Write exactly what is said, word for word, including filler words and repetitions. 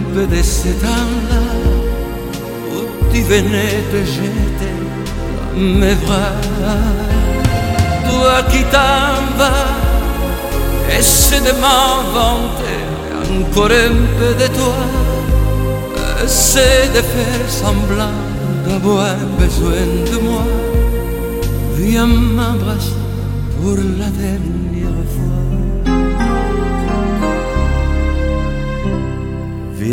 peu de ce temps-là où tu venais te jeter dans mes bras. Toi qui t'en vas, essaie de m'inventer encore un peu de toi. Essaie de faire semblant d'avoir besoin de moi. Viens m'embrasser pour la dernière fois.